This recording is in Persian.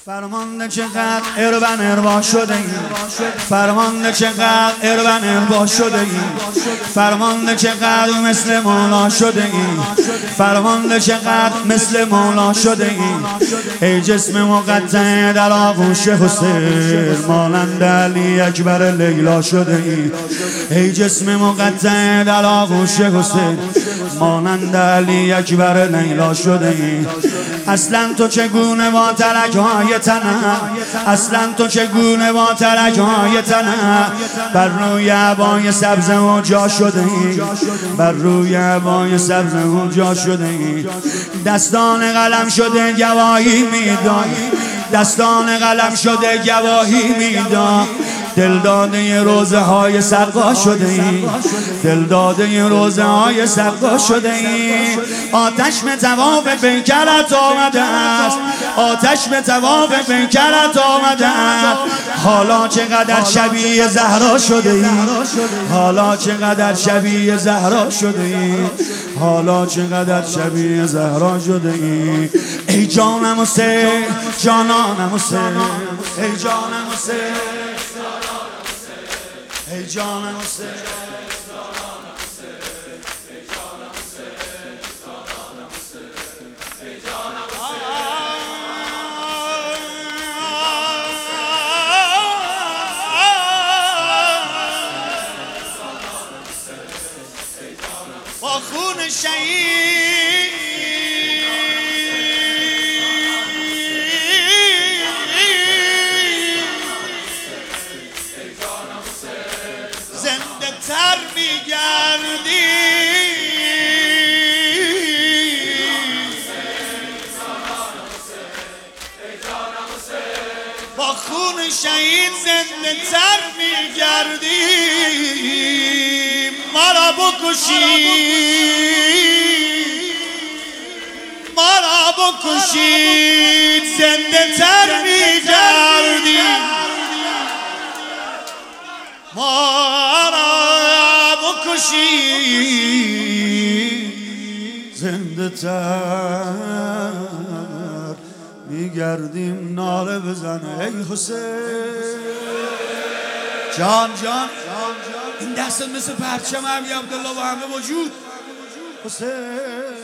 فرمانده چقدر اربن اربا شده ای، فرمانده چقدر اربن اربا شده ای، فرمانده چقدر مثل مولا شده ای، فرمانده چقدر مثل مولا شده ای. ای جسم مقطع در آغوش حسین، مانند علی اکبر لیلا شده ای. ای جسم مقطع در آغوش حسین، مانند علی اکبر لیلا شده ای. اصلا تو چگونه با ترک‌های تنه، اصلا تو چگونه با ترک‌های تنه بر روی عبای سبز و جا شده ای، بر روی عبای سبز و جا شده ای. دستان قلم شده گواهی میداد، دستان قلم شده گواهی میداد. دل داده روزه های سرقا شده ای، دل داده روزه های سرقا شده ای. آتش به تواف پیکرت آمده است، آتش به تواف پیکرت آمده است. حالا چقدر شبیه زهرا شده ای، حالا چقدر شبیه زهرا شده ای، حالا چقدر شبیه زهرا شده ای. ای جانم حسین، جانانم حسین، ای جانم حسین، ای جانم حسین، با خون شهید زنده تر میگردی، با خون شهید زنده تر میگردی. مرا بکشید، مرا بکشید زنده تر میگردی، مرا بکشید زنده تر میگردیم. ناله بزنه ای حسین، جان جان این دست مثل پرچم علی عبدالله و همه وجود. حسین